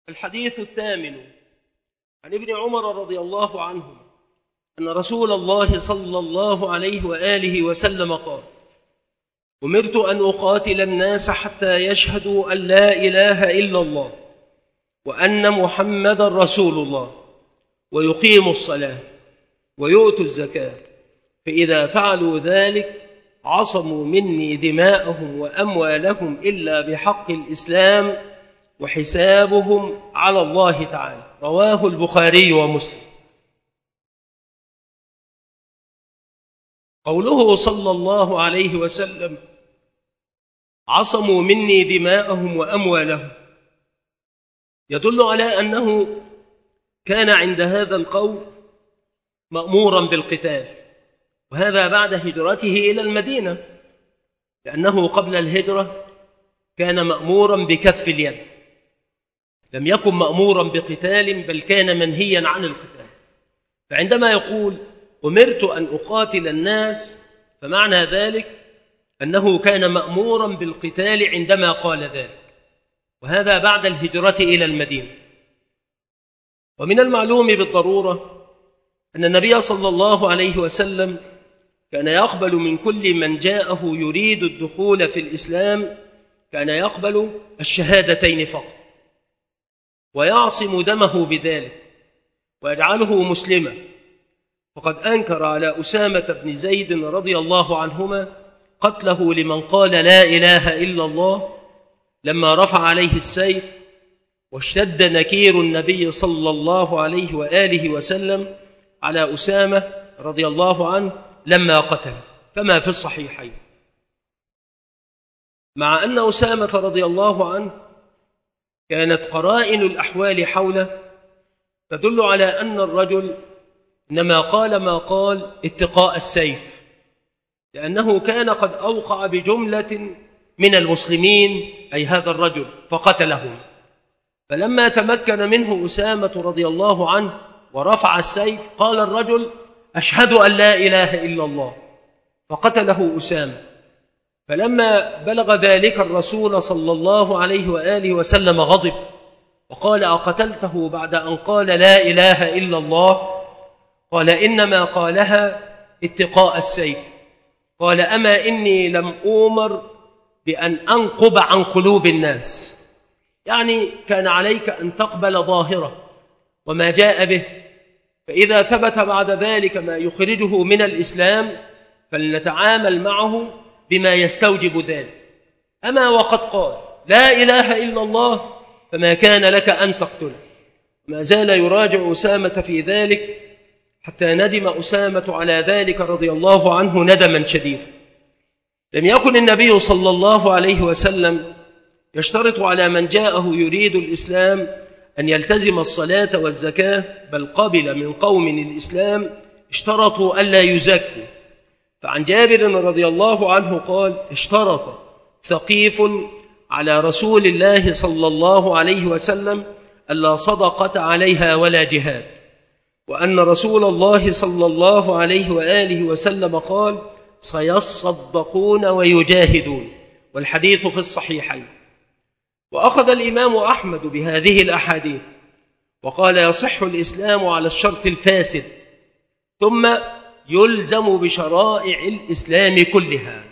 الحديث الثامن عن ابن عمر رضي الله عنه أن رسول الله صلى الله عليه وآله وسلم قال: أمرت أن أقاتل الناس حتى يشهدوا أن لا إله إلا الله وأن محمدا رسول الله ويقيموا الصلاة ويؤتوا الزكاة، فإذا فعلوا ذلك عصموا مني دماءهم وأموالهم إلا بحق الإسلام وحسابهم على الله تعالى. رواه البخاري ومسلم. قوله صلى الله عليه وسلم عصموا مني دماءهم وأموالهم يدل على أنه كان عند هذا القول مأمورا بالقتال، وهذا بعد هجرته إلى المدينة، لأنه قبل الهجرة كان مأمورا بكف اليد، لم يكن مأمورا بقتال بل كان منهيا عن القتال. فعندما يقول أمرت أن أقاتل الناس فمعنى ذلك أنه كان مأمورا بالقتال عندما قال ذلك، وهذا بعد الهجرة إلى المدينة. ومن المعلوم بالضرورة أن النبي صلى الله عليه وسلم كان يقبل من كل من جاءه يريد الدخول في الإسلام، كان يقبل الشهادتين فقط ويعصم دمه بذلك ويجعله مسلما. فقد أنكر على أسامة بن زيد رضي الله عنهما قتله لمن قال لا إله إلا الله لما رفع عليه السيف، واشتد نكير النبي صلى الله عليه وآله وسلم على أسامة رضي الله عنه لما قتل، كما في الصحيحين. مع أن أسامة رضي الله عنه كانت قرائن الأحوال حوله تدل على أن الرجل إنما قال ما قال اتقاء السيف، لأنه كان قد أوقع بجملة من المسلمين أي هذا الرجل فقتلهم. فلما تمكن منه أسامة رضي الله عنه ورفع السيف قال الرجل أشهد أن لا إله إلا الله، فقتله أسامة. فلما بلغ ذلك الرسول صلى الله عليه وآله وسلم غضب وقال أقتلته بعد أن قال لا إله إلا الله؟ قال إنما قالها اتقاء السيف. قال أما إني لم أؤمر بأن أنقب عن قلوب الناس، يعني كان عليك أن تقبل ظاهره وما جاء به، فإذا ثبت بعد ذلك ما يخرجه من الإسلام فلنتعامل معه بما يستوجب ذلك. أما وقد قال لا إله إلا الله فما كان لك أن تقتله. ما زال يراجع أسامة في ذلك حتى ندم أسامة على ذلك رضي الله عنه ندما شديدا. لم يكن النبي صلى الله عليه وسلم يشترط على من جاءه يريد الإسلام أن يلتزم الصلاة والزكاة، بل قبل من قوم الإسلام اشترطوا ألا يزكوا. فعن جابر رضي الله عنه قال اشترط ثقيف على رسول الله صلى الله عليه وسلم ألا صدقة عليها ولا جهاد، وأن رسول الله صلى الله عليه وآله وسلم قال سيصدقون ويجاهدون، والحديث في الصحيحين. وأخذ الإمام أحمد بهذه الأحاديث وقال يصح الإسلام على الشرط الفاسد ثم يلزم بشرائع الإسلام كلها.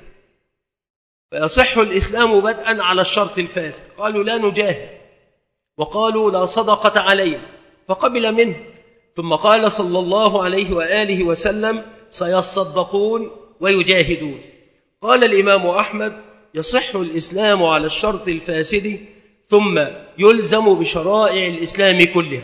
فيصح الإسلام بدءا على الشرط الفاسد، قالوا لا نجاهد وقالوا لا صدقة علينا فقبل منه، ثم قال صلى الله عليه وآله وسلم سيصدقون ويجاهدون. قال الإمام أحمد يصح الإسلام على الشرط الفاسد ثم يلزم بشرائع الإسلام كلها.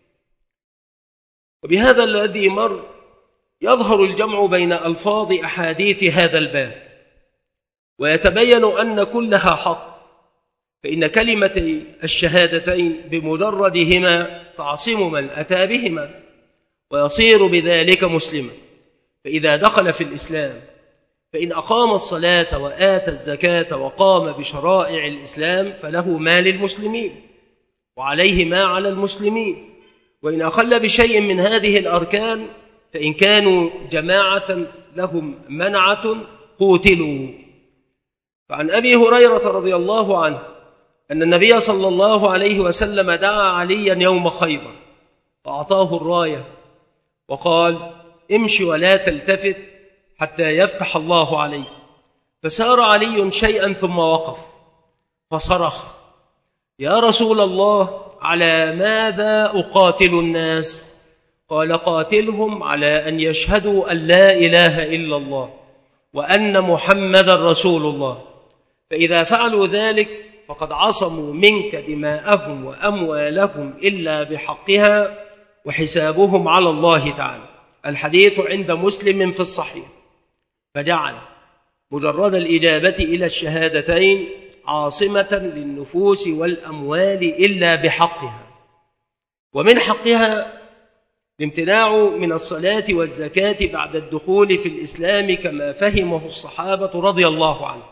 وبهذا الذي مر يظهر الجمع بين ألفاظ أحاديث هذا الباب، ويتبين أن كلها حق، فإن كلمة الشهادتين بمجردهما تعصم من أتى بهما ويصير بذلك مسلما. فإذا دخل في الإسلام فإن أقام الصلاة وآتى الزكاة وقام بشرائع الإسلام فله ما للمسلمين وعليه ما على المسلمين، وإن أخل بشيء من هذه الأركان فإن كانوا جماعة لهم منعة قوتلوا. فعن أبي هريرة رضي الله عنه أن النبي صلى الله عليه وسلم دعا عليا يوم خيبر فأعطاه الراية وقال: امشي ولا تلتفت حتى يفتح الله عليك. فسار علي شيئا ثم وقف فصرخ: يا رسول الله، على ماذا أقاتل الناس؟ قال: قاتلهم على أن يشهدوا أن لا إله إلا الله وأن محمدا رسول الله، فإذا فعلوا ذلك فقد عصموا منك دماءهم وأموالهم إلا بحقها وحسابهم على الله تعالى. الحديث عند مسلم في الصحيح. فجعل مجرد الإجابة إلى الشهادتين عاصمة للنفوس والأموال إلا بحقها، ومن حقها الامتناع من الصلاة والزكاة بعد الدخول في الإسلام كما فهمه الصحابة رضي الله عنهم.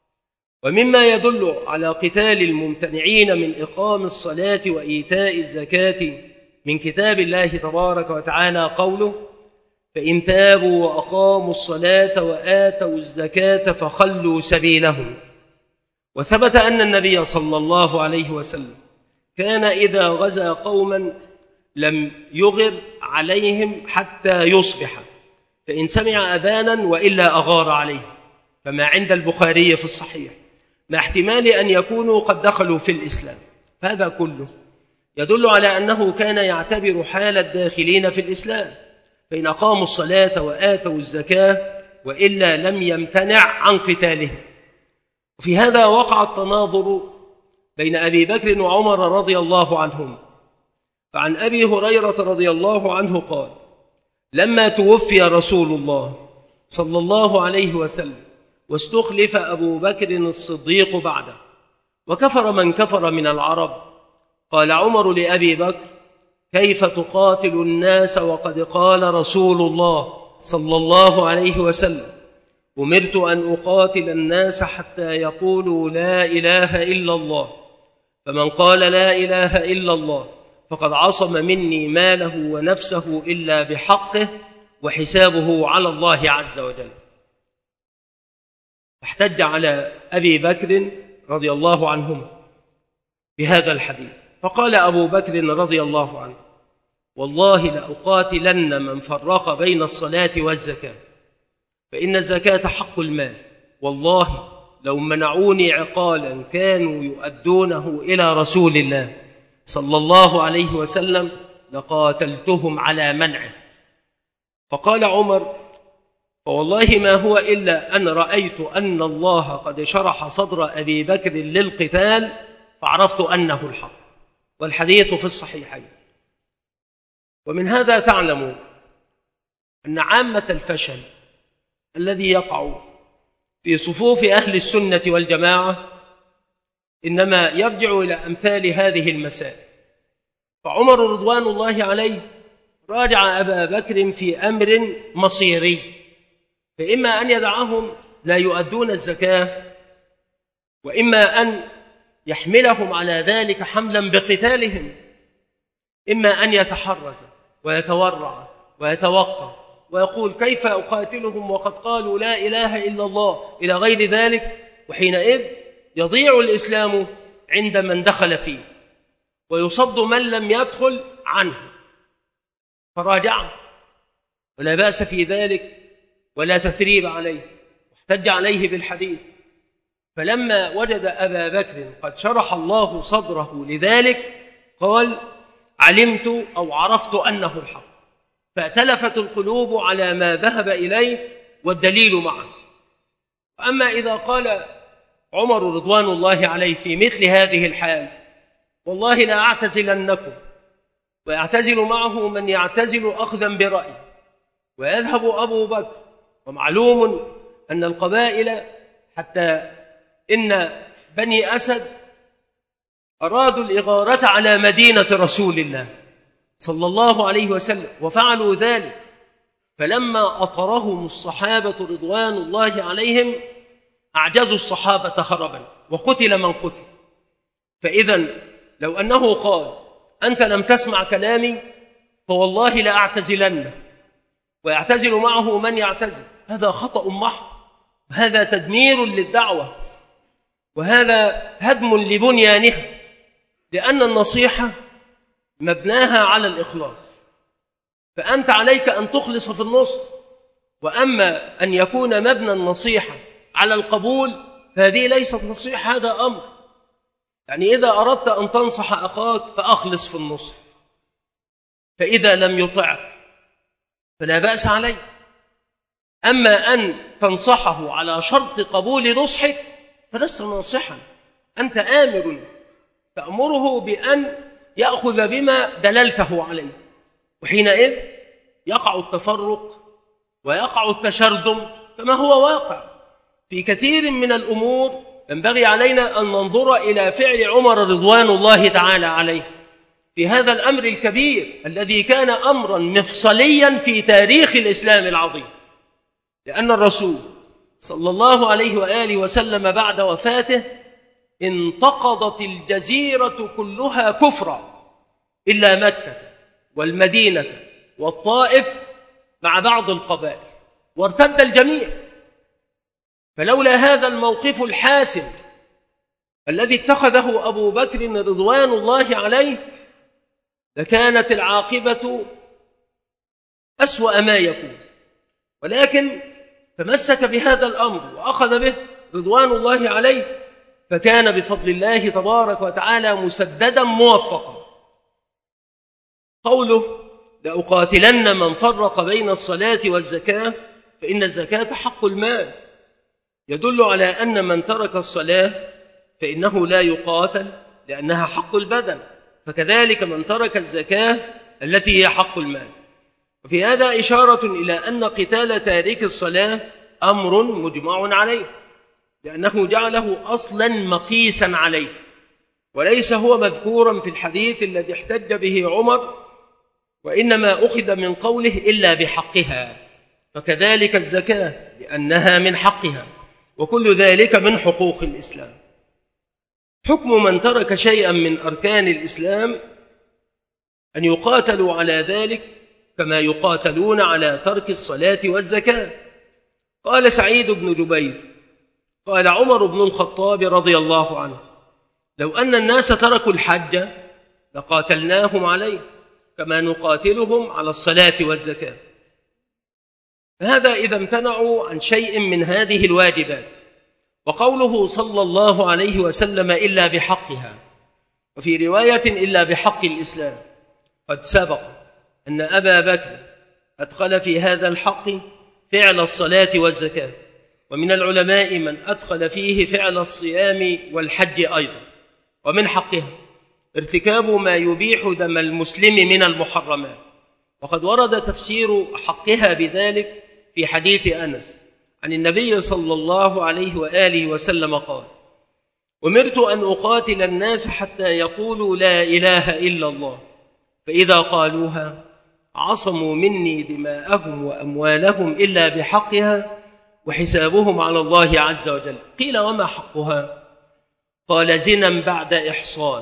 ومما يدل على قتال الممتنعين من إقام الصلاة وإيتاء الزكاة من كتاب الله تبارك وتعالى قوله: فإن تابوا وأقاموا الصلاة وآتوا الزكاة فخلوا سبيلهم. وثبت أن النبي صلى الله عليه وسلم كان إذا غزا قوما لم يغر عليهم حتى يصبح، فإن سمع أذانا وإلا أغار عليه، كما عند البخاري في الصحيح، مع احتمال أن يكونوا قد دخلوا في الإسلام. هذا كله يدل على أنه كان يعتبر حال الداخلين في الإسلام، فإن أقاموا الصلاة وآتوا الزكاة وإلا لم يمتنع عن قتالهم. وفي هذا وقع التناظر بين أبي بكر وعمر رضي الله عنهم. فعن أبي هريرة رضي الله عنه قال: لما توفي رسول الله صلى الله عليه وسلم واستخلف أبو بكر الصديق بعده وكفر من كفر من العرب، قال عمر لأبي بكر: كيف تقاتل الناس وقد قال رسول الله صلى الله عليه وسلم: أمرت أن أقاتل الناس حتى يقولوا لا إله إلا الله، فمن قال لا إله إلا الله فقد عصم مني ماله ونفسه إلا بحقه وحسابه على الله عز وجل. احتج على أبي بكر رضي الله عنهما بهذا الحديث، فقال أبو بكر رضي الله عنه: والله لأقاتلن من فرق بين الصلاة والزكاة، فإن الزكاة حق المال، والله لو منعوني عقالا كانوا يؤدونه إلى رسول الله صلى الله عليه وسلم لقاتلتهم على منعه. فقال عمر: فوالله ما هو إلا أن رأيت أن الله قد شرح صدر أبي بكر للقتال فعرفت أنه الحق. والحديث في الصحيحين. ومن هذا تعلم أن عامة الفشل الذي يقع في صفوف أهل السنة والجماعة إنما يرجع إلى أمثال هذه المسائل. فعمر رضوان الله عليه راجع أبا بكر في أمر مصيري، فإما أن يدعهم لا يؤدون الزكاة، وإما أن يحملهم على ذلك حملا بقتالهم، إما أن يتحرز ويتورع ويتوقع ويقول: كيف أقاتلهم وقد قالوا لا إله إلا الله، إلى غير ذلك. وحينئذ يضيع الإسلام عند من دخل فيه ويصد من لم يدخل عنه. فراجع ولا بأس في ذلك ولا تثريب عليه، واحتج عليه بالحديث. فلما وجد أبا بكر قد شرح الله صدره لذلك قال: علمت أو عرفت أنه الحق. فأتلفت القلوب على ما ذهب إليه والدليل معه. وأما إذا قال عمر رضوان الله عليه في مثل هذه الحال: والله لا أعتزلنكم، ويعتزل معه من يعتزل أخذا برأي، ويذهب أبو بكر، ومعلوم أن القبائل حتى إن بني أسد أرادوا الإغارة على مدينة رسول الله صلى الله عليه وسلم وفعلوا ذلك، فلما أطرهم الصحابة رضوان الله عليهم أعجزوا الصحابة هربا وقتل من قتل. فإذا لو أنه قال: أنت لم تسمع كلامي فوالله لا أعتزلن، ويعتزل معه من يعتزل، هذا خطأ محض، هذا تدمير للدعوة. وهذا هدم لبنيانها، لأن النصيحة مبناها على الإخلاص، فأنت عليك أن تخلص في النصح. وأما أن يكون مبنى النصيحة على القبول فهذه ليست نصيحة، هذا أمر. يعني إذا أردت أن تنصح أخاك فأخلص في النصح، فإذا لم يطعك فلا بأس عليه. أما أن تنصحه على شرط قبول نصحك فلست ناصحا، أنت آمر تأمره بأن يأخذ بما دللته عليه، وحينئذ يقع التفرق ويقع التشرذم كما هو واقع في كثير من الأمور. ينبغي علينا أن ننظر إلى فعل عمر رضوان الله تعالى عليه في هذا الأمر الكبير الذي كان أمرا مفصليا في تاريخ الإسلام العظيم، لأن الرسول صلى الله عليه وآله وسلم بعد وفاته انتقضت الجزيرة كلها كفرا إلا مكة والمدينة والطائف مع بعض القبائل، وارتد الجميع. فلولا هذا الموقف الحاسم الذي اتخذه أبو بكر رضوان الله عليه لكانت العاقبة أسوأ ما يكون، ولكن تمسك بهذا الأمر وأخذ به رضوان الله عليه، فكان بفضل الله تبارك وتعالى مسددا موفقا. قوله لأقاتلن من فرق بين الصلاة والزكاة، فإن الزكاة حق المال، يدل على أن من ترك الصلاة فإنه لا يقاتل لأنها حق البدن، فكذلك من ترك الزكاة التي هي حق المال. وفي هذا إشارة إلى أن قتال تارك الصلاة أمر مجمع عليه، لأنه جعله أصلا مقيسا عليه، وليس هو مذكورا في الحديث الذي احتج به عمر، وإنما أخذ من قوله إلا بحقها، فكذلك الزكاة لأنها من حقها، وكل ذلك من حقوق الإسلام. حكم من ترك شيئا من أركان الإسلام أن يقاتلوا على ذلك كما يقاتلون على ترك الصلاة والزكاة. قال سعيد بن جبير قال عمر بن الخطاب رضي الله عنه لو أن الناس تركوا الحج لقاتلناهم عليه كما نقاتلهم على الصلاة والزكاة. فهذا إذا امتنعوا عن شيء من هذه الواجبات. وقوله صلى الله عليه وسلم إلا بحقها، وفي رواية إلا بحق الإسلام، قد سبق أن أبا بكر أدخل في هذا الحق فعل الصلاة والزكاة، ومن العلماء من أدخل فيه فعل الصيام والحج أيضا. ومن حقها ارتكاب ما يبيح دم المسلم من المحرمات، وقد ورد تفسير حقها بذلك في حديث أنس عن النبي صلى الله عليه وآله وسلم قال أمرت أن أقاتل الناس حتى يقولوا لا إله إلا الله، فإذا قالوها عصموا مني دماءهم وأموالهم إلا بحقها وحسابهم على الله عز وجل. قيل وما حقها؟ قال زنا بعد إحصان،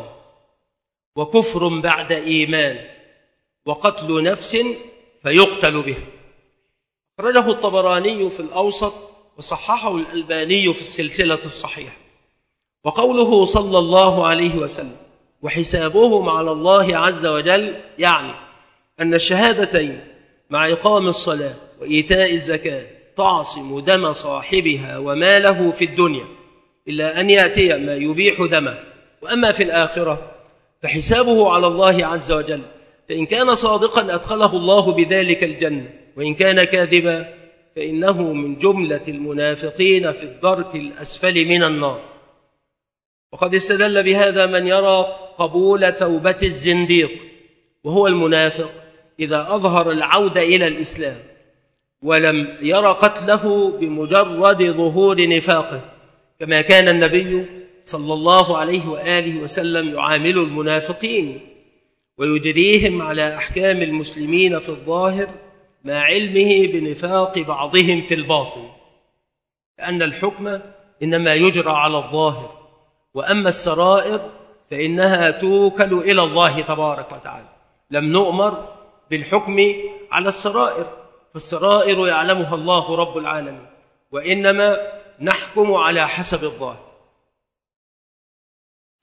وكفر بعد إيمان، وقتل نفس فيقتل به. أخرجه الطبراني في الأوسط وصححه الألباني في السلسلة الصحيحة. وقوله صلى الله عليه وسلم وحسابهم على الله عز وجل، يعني أن الشهادتين مع إقام الصلاة وإيتاء الزكاة تعصم دم صاحبها وماله في الدنيا إلا أن يأتي ما يبيح دمه، وأما في الآخرة فحسابه على الله عز وجل، فإن كان صادقا أدخله الله بذلك الجنة، وإن كان كاذبا فإنه من جملة المنافقين في الدرك الأسفل من النار. وقد استدل بهذا من يرى قبول توبة الزنديق وهو المنافق إذا أظهر العودة إلى الإسلام، ولم يرى قتله بمجرد ظهور نفاقه، كما كان النبي صلى الله عليه وآله وسلم يعامل المنافقين ويجريهم على أحكام المسلمين في الظاهر مع علمه بنفاق بعضهم في الباطن، لأن الحكم إنما يجرى على الظاهر، وأما السرائر فإنها توكل إلى الله تبارك وتعالى. لم نؤمر بالحكم على السرائر، فالسرائر يعلمها الله رب العالمين، وإنما نحكم على حسب الظاهر.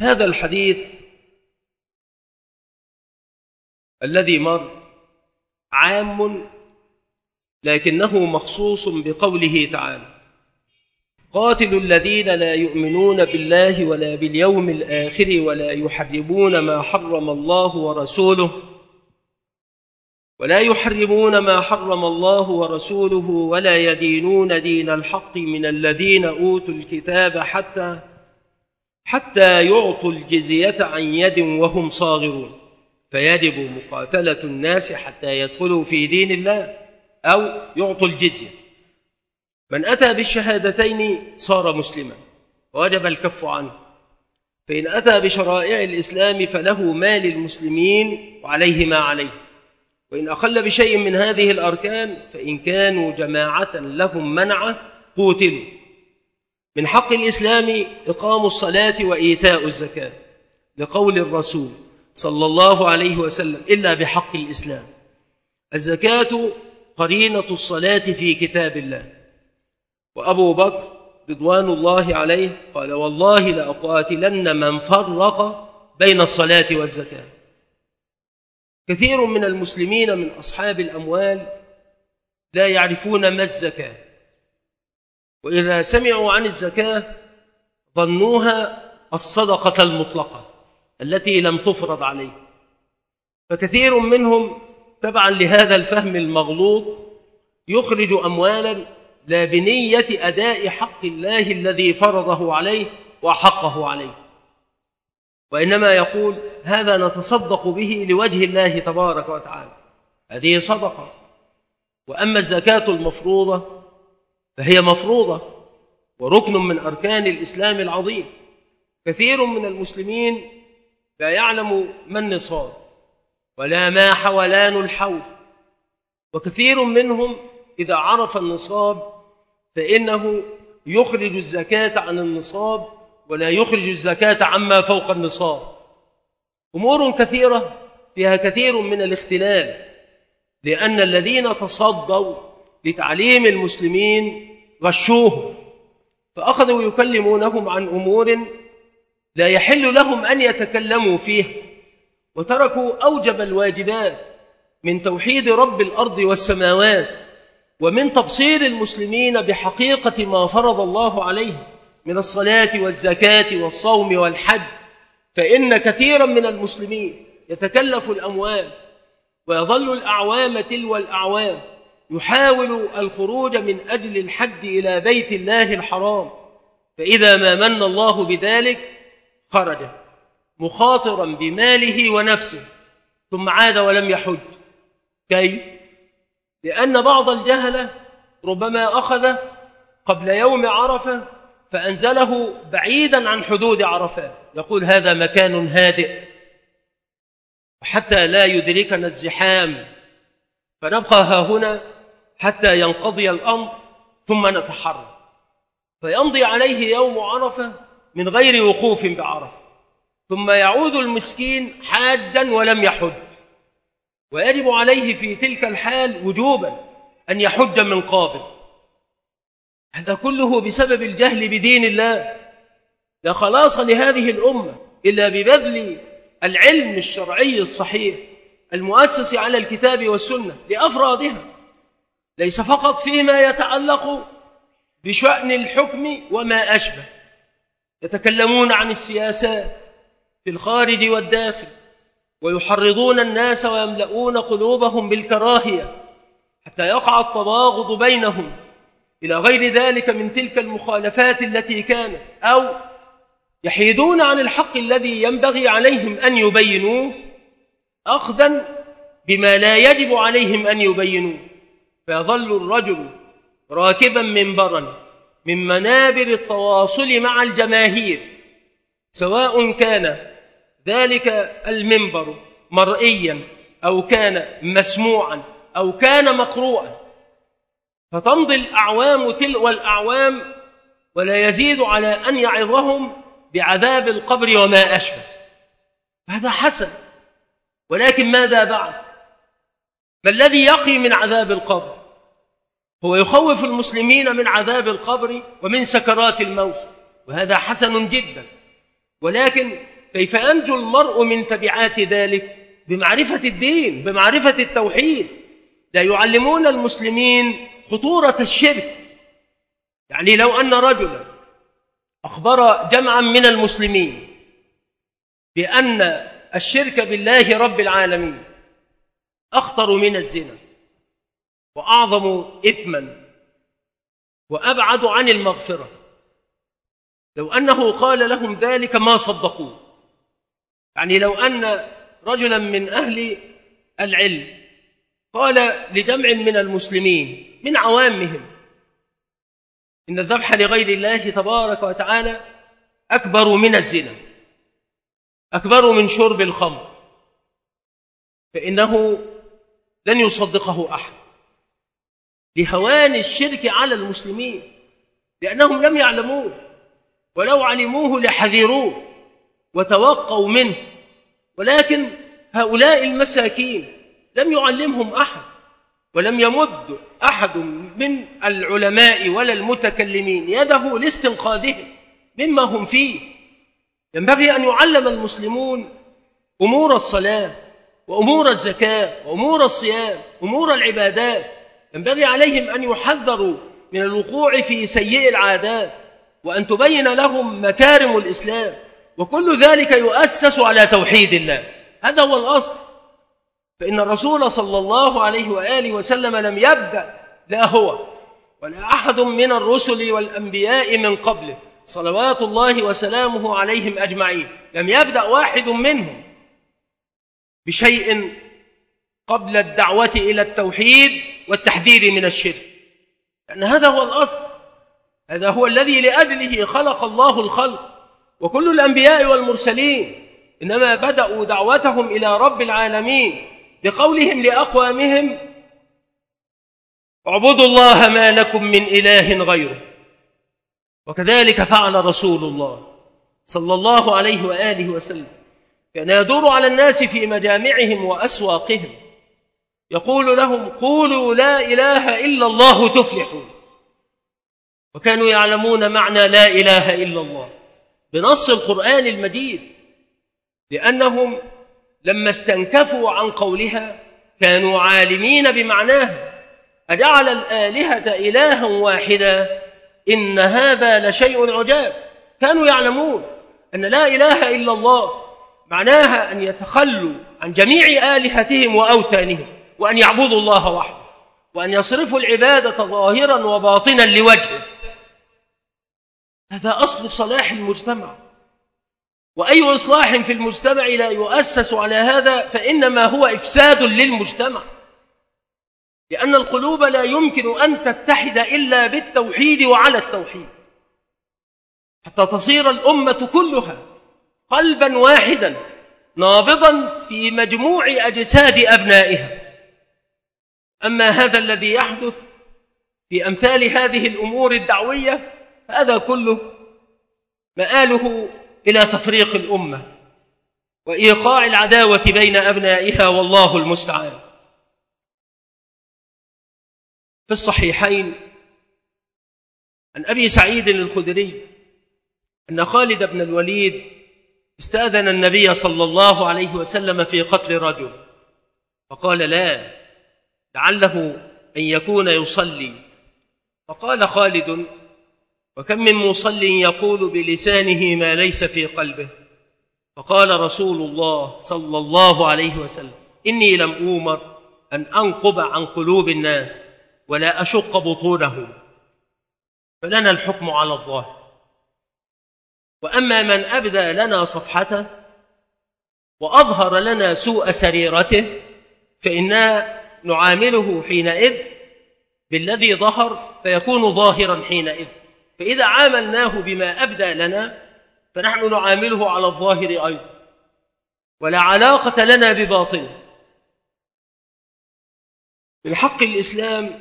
هذا الحديث الذي مر عام لكنه مخصوص بقوله تعالى: قاتلوا الذين لا يؤمنون بالله ولا باليوم الآخر ولا يحرمون ما حرم الله ورسوله ولا يدينون دين الحق من الذين أوتوا الكتاب حتى يعطوا الجزية عن يد وهم صاغرون، فيجب مقاتلة الناس حتى يدخلوا في دين الله أو يعطوا الجزية. من أتى بالشهادتين صار مسلما ووجب الكف عنه، فإن أتى بشرائع الإسلام فله ما للمسلمين وعليه ما عليه، وإن أخل بشيء من هذه الأركان فإن كانوا جماعة لهم منعه قوتلوا. من حق الإسلام إقام الصلاة وإيتاء الزكاة، لقول الرسول صلى الله عليه وسلم: إلا بحق الإسلام. الزكاة قرينة الصلاة في كتاب الله. وأبو بكر رضوان الله عليه قال: والله لأقاتلن من فرق بين الصلاة والزكاة. كثير من المسلمين من أصحاب الأموال لا يعرفون ما الزكاة، وإذا سمعوا عن الزكاة ظنوها الصدقة المطلقة التي لم تفرض عليه، فكثير منهم تبعا لهذا الفهم المغلوط يخرج أموالا لا بنية أداء حق الله الذي فرضه عليه وحقه عليه، وإنما يقول: هذا نتصدق به لوجه الله تبارك وتعالى، هذه صدقة. وأما الزكاة المفروضة فهي مفروضة وركن من أركان الإسلام العظيم. كثير من المسلمين لا يعلم ما النصاب ولا ما حولان الحول، وكثير منهم إذا عرف النصاب فإنه يخرج الزكاة عن النصاب ولا يخرج الزكاة عما فوق النصاب. أمور كثيرة فيها كثير من الاختلال، لأن الذين تصدوا لتعليم المسلمين غشوهم، فأخذوا يكلمونهم عن أمور لا يحل لهم أن يتكلموا فيها، وتركوا أوجب الواجبات من توحيد رب الأرض والسماوات ومن تبصير المسلمين بحقيقة ما فرض الله عليهم من الصلاة والزكاة والصوم والحج. فإن كثيرا من المسلمين يتكلف الأموال ويظل الأعوام تلو الأعوام يحاول الخروج من أجل الحج إلى بيت الله الحرام، فإذا ما من الله بذلك خرج مخاطرا بماله ونفسه ثم عاد ولم يحج. كيف؟ لأن بعض الجهلة ربما أخذ قبل يوم عرفة فأنزله بعيدا عن حدود عرفات، يقول: هذا مكان هادئ حتى لا يدركنا الزحام، فنبقى هنا حتى ينقضي الأمر ثم نتحرك، فيمضي عليه يوم عرفة من غير وقوف بعرفة، ثم يعود المسكين حاجا ولم يحج، ويجب عليه في تلك الحال وجوبا أن يحج من قابل. هذا كله بسبب الجهل بدين الله. لا خلاص لهذه الأمة إلا ببذل العلم الشرعي الصحيح المؤسس على الكتاب والسنة لأفرادها، ليس فقط فيما يتعلق بشأن الحكم وما أشبه. يتكلمون عن السياسات في الخارج والداخل، ويحرضون الناس ويملؤون قلوبهم بالكراهية حتى يقع التباغض بينهم إلى غير ذلك من تلك المخالفات التي كانت، أو يحيدون عن الحق الذي ينبغي عليهم أن يبينوه أخذا بما لا يجب عليهم أن يبينوه، فيظل الرجل راكبا منبرا من منابر التواصل مع الجماهير، سواء كان ذلك المنبر مرئيا أو كان مسموعا أو كان مقروءا، فتمضي الأعوام تلو الأعوام ولا يزيد على أن يعظهم بعذاب القبر وما أشبه. هذا حسن، ولكن ماذا بعد؟ ما الذي يقي من عذاب القبر؟ هو يخوف المسلمين من عذاب القبر ومن سكرات الموت، وهذا حسن جدا، ولكن كيف ينجو المرء من تبعات ذلك؟ بمعرفة الدين، بمعرفة التوحيد. لا يعلمون المسلمين خطورة الشرك. يعني لو أن رجلا أخبر جمعا من المسلمين بأن الشرك بالله رب العالمين أخطر من الزنا وأعظم إثما وأبعد عن المغفرة، لو أنه قال لهم ذلك ما صدقوه. يعني لو أن رجلا من أهل العلم قال لجمع من المسلمين من عوامهم إن الذبح لغير الله تبارك وتعالى أكبر من الزنا، أكبر من شرب الخمر، فإنه لن يصدقه أحد لهوان الشرك على المسلمين، لأنهم لم يعلموه، ولو علموه لحذروه وتوقوا منه، ولكن هؤلاء المساكين لم يعلمهم أحد، ولم يمد أحد من العلماء ولا المتكلمين يده لاستنقاذهم مما هم فيه. ينبغي أن يعلم المسلمون أمور الصلاة وأمور الزكاة وأمور الصيام، أمور العبادات. ينبغي عليهم أن يحذروا من الوقوع في سيئ العادات، وأن تبين لهم مكارم الإسلام، وكل ذلك يؤسس على توحيد الله. هذا هو الأصل. فإن الرسول صلى الله عليه وآله وسلم لم يبدأ، لا هو ولا أحد من الرسل والأنبياء من قبله صلوات الله وسلامه عليهم أجمعين، لم يبدأ واحد منهم بشيء قبل الدعوة إلى التوحيد والتحذير من الشرك، لأن هذا هو الأصل، هذا هو الذي لأجله خلق الله الخلق. وكل الأنبياء والمرسلين إنما بدأوا دعوتهم إلى رب العالمين بقولهم لأقوامهم اعبدوا الله ما لكم من إله غيره. وكذلك فعل رسول الله صلى الله عليه وآله وسلم، كان يدور على الناس في مجامعهم وأسواقهم يقول لهم قولوا لا إله إلا الله تفلحوا، وكانوا يعلمون معنى لا إله إلا الله بنص القرآن المجيد، لأنهم لما استنكفوا عن قولها كانوا عالمين بمعناها. أجعل الآلهة إلها واحدا إن هذا لشيء عجاب. كانوا يعلمون أن لا إله إلا الله معناها أن يتخلوا عن جميع آلهتهم وأوثانهم، وأن يعبدوا الله وحده، وأن يصرفوا العبادة ظاهرا وباطنا لوجهه. هذا أصل صلاح المجتمع، وأي إصلاح في المجتمع لا يؤسس على هذا فإنما هو إفساد للمجتمع، لأن القلوب لا يمكن أن تتحد إلا بالتوحيد وعلى التوحيد حتى تصير الأمة كلها قلبا واحدا نابضا في مجموع أجساد أبنائها. أما هذا الذي يحدث في أمثال هذه الأمور الدعوية هذا كله مآله إلى تفريق الأمة وإيقاع العداوة بين أبنائها، والله المستعان. في الصحيحين عن أبي سعيد الخدري أن خالد بن الوليد استأذن النبي صلى الله عليه وسلم في قتل رجل، فقال لا، لعله أن يكون يصلي. فقال خالد وكم من مصلي يقول بلسانه ما ليس في قلبه. فقال رسول الله صلى الله عليه وسلم إني لم أؤمر أن أنقب عن قلوب الناس ولا أشق بطونهم، فلنا الحكم على الظاهر. وأما من أبدى لنا صفحته وأظهر لنا سوء سريرته فإنا نعامله حينئذ بالذي ظهر فيكون ظاهرا حينئذ. فإذا عاملناه بما أبدى لنا فنحن نعامله على الظاهر أيضا، ولا علاقة لنا بباطن. من حق الإسلام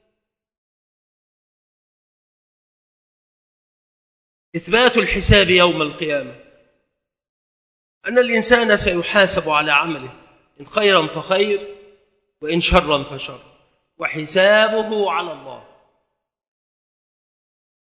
إثبات الحساب يوم القيامة، أن الإنسان سيحاسب على عمله، إن خيرا فخير وإن شرا فشر، وحسابه على الله.